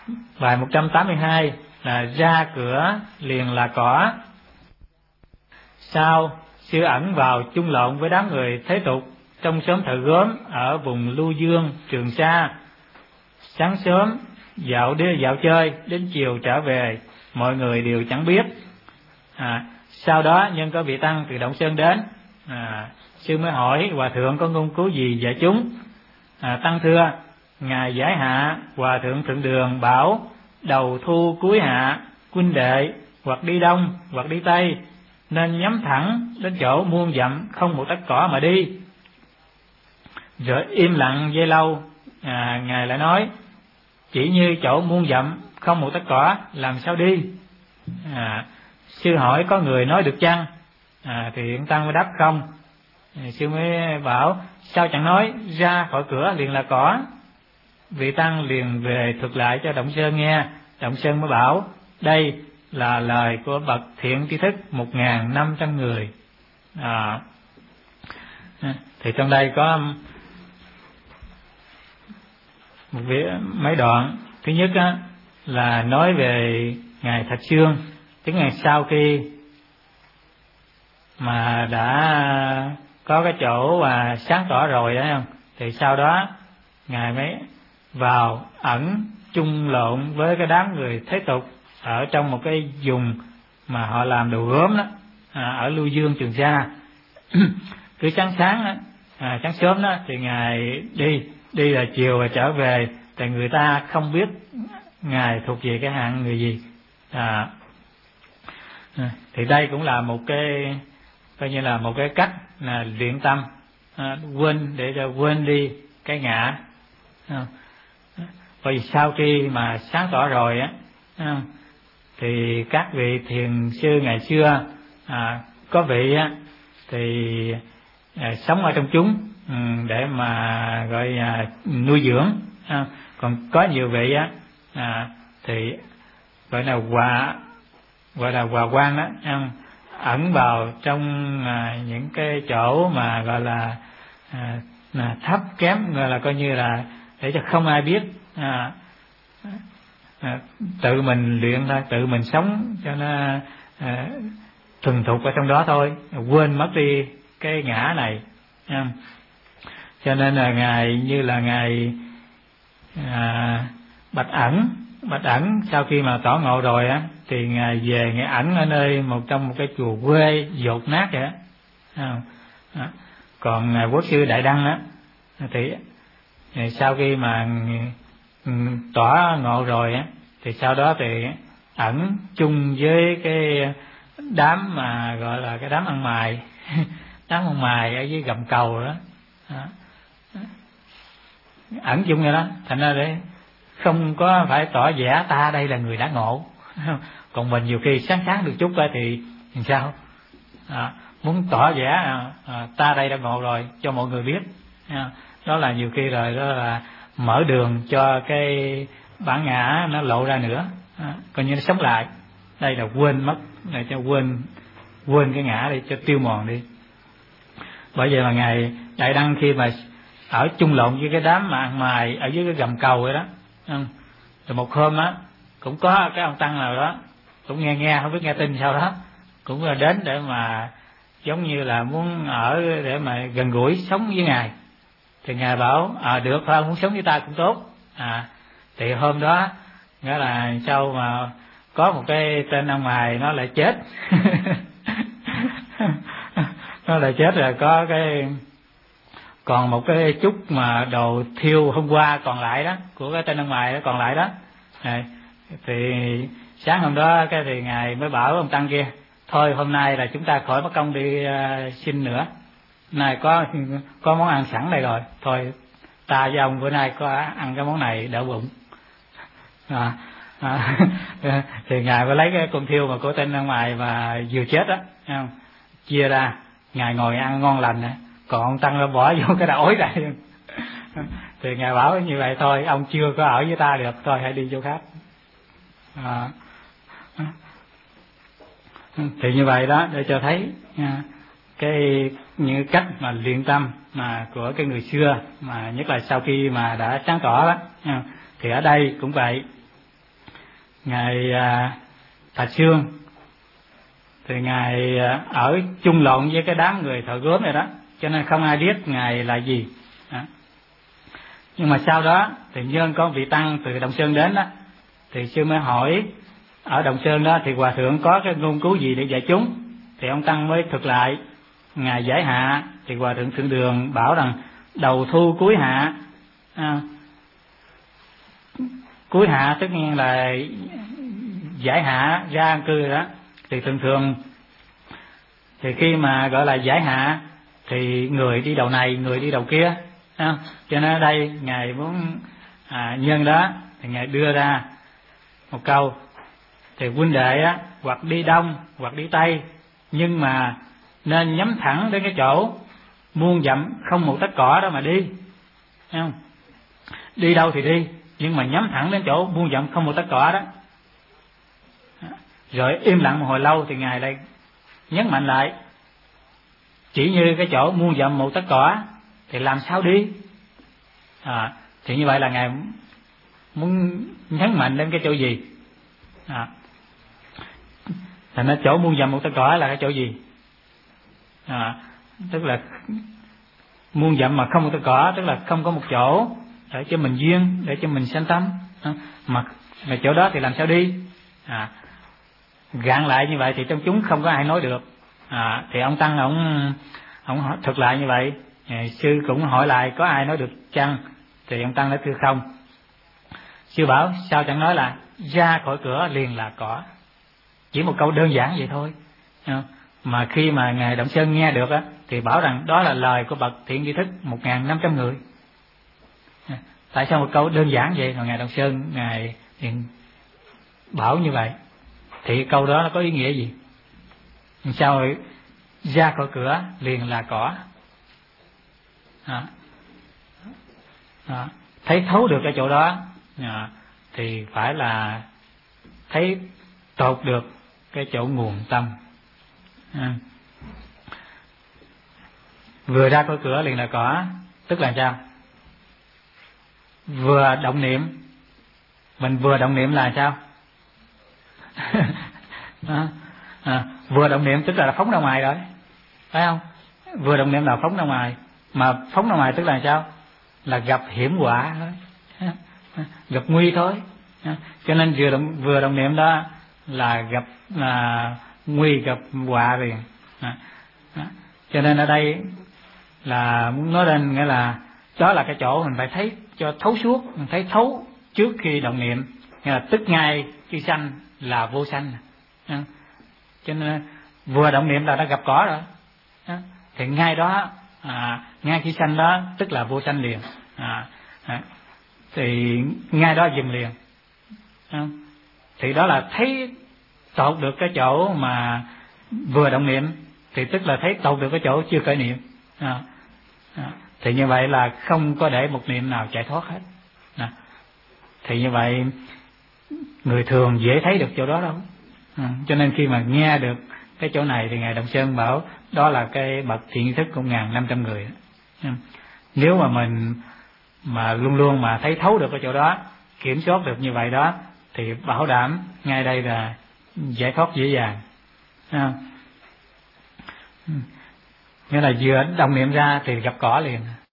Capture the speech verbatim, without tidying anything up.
Bài một trăm tám mươi hai là ra cửa liền là cỏ. Sau sư ẩn vào chung lộn với đám người thế tục trong xóm thợ gốm ở vùng Lưu Dương, Trường Sa. Sáng sớm dạo đi dạo chơi, đến chiều trở về, mọi người đều chẳng biết. À, sau đó nhân có vị tăng từ Động Sơn đến, à, sư mới hỏi hòa thượng có ngôn cứu gì dạy chúng. À, tăng thưa, ngài giải hạ hòa thượng thượng đường bảo đầu thu cuối hạ, huynh đệ hoặc đi đông hoặc đi tây nên nhắm thẳng đến chỗ muôn dặm không một tấc cỏ mà đi. Rồi im lặng giây lâu, à, ngài lại nói chỉ như chỗ muôn dặm không một tấc cỏ làm sao đi. À, sư hỏi có người nói được chăng? À, thì hiện tăng mới đáp không. À, sư mới bảo sao chẳng nói, ra khỏi cửa liền là cỏ. Vị tăng liền về thuật lại cho Động Sơn nghe. Động Sơn mới bảo đây là lời của bậc thiện tri thức một ngàn năm trăm người. À, thì trong đây có một mấy đoạn. Thứ nhất á, là nói về ngài Thạch Sương, tức ngày sau khi mà đã có cái chỗ mà sáng tỏ rồi đó không, thì sau đó ngài mới vào ẩn chung lộn với cái đám người thế tục ở trong một cái vùng mà họ làm đồ gốm đó, à, ở Lưu Dương, Trường Sa. Cứ sáng sáng đó, à, sáng sớm đó thì ngài đi đi là chiều và trở về, thì người ta không biết ngài thuộc về cái hạng người gì. À, thì đây cũng là một cái coi như là một cái cách là luyện tâm, à, quên để cho quên đi cái ngã. À, bởi vì sau khi mà sáng tỏ rồi á, à, thì các vị thiền sư ngày xưa, à, có vị á thì à, sống ở trong chúng, ừ, để mà gọi là nuôi dưỡng, à, còn có nhiều vị á, à, thì gọi là hòa gọi là hòa quan đó, à, ẩn vào trong à, những cái chỗ mà gọi là, à, là thấp kém, gọi là coi như là để cho không ai biết, à, à, tự mình luyện thôi, tự mình sống cho nó à, thuần thục ở trong đó thôi, quên mất đi cái ngã này. À, cho nên là ngài như là ngài à, Bạch Ẩn Bạch Ẩn sau khi mà tỏ ngộ rồi á, thì ngài về ngài ẩn ở nơi một trong một cái chùa quê dột nát vậy á. À, à, còn ngài Quốc sư Đại Đăng á thì sau khi mà tỏ ngộ rồi á, thì sau đó thì ẩn chung với cái đám mà gọi là cái đám ăn mày đám ăn mày ở dưới gầm cầu đó, đó. Ẩn chung vậy đó, thành ra để không có phải tỏ vẻ ta đây là người đã ngộ. Còn mình nhiều khi sáng sáng được chút thì làm sao, à, muốn tỏ vẻ à, ta đây đã ngộ rồi cho mọi người biết, à, đó là nhiều khi rồi đó là mở đường cho cái bản ngã nó lộ ra nữa, à, coi như nó sống lại. Đây là quên mất, để cho quên quên cái ngã đi, cho tiêu mòn đi. Bởi vậy mà ngài Đại Đăng khi mà ở chung lộn với cái đám mà ăn mày ở dưới cái gầm cầu vậy đó, rồi một hôm á cũng có cái ông tăng nào đó cũng nghe nghe không biết nghe tin sao đó, cũng là đến để mà giống như là muốn ở để mà gần gũi sống với ngài. Thì ngài bảo à được thôi, muốn sống với ta cũng tốt. À thì hôm đó nghĩa là sau mà có một cái tên ông mày nó lại chết nó lại chết rồi, có cái còn một cái chút mà đồ thiêu hôm qua còn lại đó của cái tên ông mày đó còn lại đó. À, thì sáng hôm đó cái thì ngài mới bảo ông tăng kia thôi hôm nay là chúng ta khỏi mất công đi uh, xin nữa, nay có có món ăn sẵn đây rồi, thôi ta với ông bữa nay có ăn cái món này đỡ bụng. À, à, thì ngài mới lấy cái con thiêu mà của tên ông mày mà vừa chết đó, không? Chia ra ngài ngồi ăn ngon lành nè, còn ông tăng nó bỏ vô cái đầu ối này. Thì ngài bảo như vậy thôi, ông chưa có ở với ta được, thôi hãy đi chỗ khác. À, thì như vậy đó để cho thấy nha, cái những cách mà luyện tâm mà của cái người xưa, mà nhất là sau khi mà đã sáng tỏ đó nha. Thì ở đây cũng vậy, ngài à, Thạch Sương thì ngài à, ở chung lộn với cái đám người thợ gốm này đó, cho nên không ai biết ngài là gì. À. Nhưng mà sau đó thì nhân có vị tăng từ Đồng Sơn đến đó, thì sư mới hỏi ở Đồng Sơn đó thì hòa thượng có cái ngôn cứu gì để dạy chúng, thì ông tăng mới thực lại. Ngài giải hạ thì hòa thượng Thượng Đường bảo rằng đầu thu cuối hạ. À, cuối hạ tất nhiên là giải hạ ra an cư rồi đó. Thì thường thường thì khi mà gọi là giải hạ thì người đi đầu này, người đi đầu kia. À, cho nên ở đây ngài muốn à, nhân đó thì ngài đưa ra một câu thì huynh đệ á, hoặc đi đông hoặc đi tây, nhưng mà nên nhắm thẳng đến cái chỗ muôn dặm không một tấc cỏ đó mà đi. Thấy không? Đi đâu thì đi, nhưng mà nhắm thẳng đến chỗ muôn dặm không một tấc cỏ đó. Rồi im lặng một hồi lâu thì ngài lại nhấn mạnh lại, chỉ như cái chỗ muôn dặm một tấc cỏ thì làm sao đi. À, thì như vậy là ngài muốn nhấn mạnh đến cái chỗ gì. À, thành ra chỗ muôn dặm một tấc cỏ là cái chỗ gì. À, tức là muôn dặm mà không một tấc cỏ, tức là không có một chỗ để cho mình duyên, để cho mình sanh tâm. À, mà, mà chỗ đó thì làm sao đi. À, gạn lại như vậy thì trong chúng không có ai nói được. À, thì ông tăng ông ông thực lại như vậy. À, sư cũng hỏi lại có ai nói được chăng, thì ông tăng nói thưa không. Sư bảo sao chẳng nói là ra khỏi cửa liền là cỏ, chỉ một câu đơn giản vậy thôi. À, mà khi mà ngài Động Sơn nghe được á, thì bảo rằng đó là lời của bậc thiện tri thức một ngàn năm trăm người. À, tại sao một câu đơn giản vậy mà ngài Động Sơn ngài liền bảo như vậy, thì câu đó nó có ý nghĩa gì? Sao rồi ra khỏi cửa liền là cỏ. À, à, thấy thấu được cái chỗ đó à, thì phải là thấy tột được cái chỗ nguồn tâm. À, vừa ra khỏi cửa liền là cỏ, tức là sao? Vừa động niệm, mình vừa động niệm là sao? à, à, vừa động niệm tức là phóng ra ngoài rồi, phải không? Vừa động niệm là phóng ra ngoài, mà phóng ra ngoài tức là sao? Là gặp hiểm họa thôi, gặp nguy thôi. Cho nên vừa động, vừa động niệm đó là gặp là nguy, gặp họa liền. Cho nên ở đây là muốn nói lên nghĩa là đó là cái chỗ mình phải thấy cho thấu suốt, mình thấy thấu trước khi động niệm, nghĩa là tức ngay khi sanh là vô sanh. Cho nên vừa động niệm là đã gặp cỏ rồi, thì ngay đó à, ngay khi sanh đó tức là vô sanh liền. À, à, thì ngay đó dừng liền. À, thì đó là thấy tột được cái chỗ mà vừa động niệm, thì tức là thấy tột được cái chỗ chưa khởi niệm. À, à, thì như vậy là không có để một niệm nào chạy thoát hết. À, thì như vậy người thường dễ thấy được chỗ đó đâu. À, cho nên khi mà nghe được cái chỗ này thì ngài Động Sơn bảo đó là cái bậc thiện thức của ngàn năm trăm người. À, nếu mà mình mà luôn luôn mà thấy thấu được cái chỗ đó, kiểm soát được như vậy đó, thì bảo đảm ngay đây là giải thoát dễ dàng. À, nghĩa là vừa động niệm ra thì gặp cỏ liền.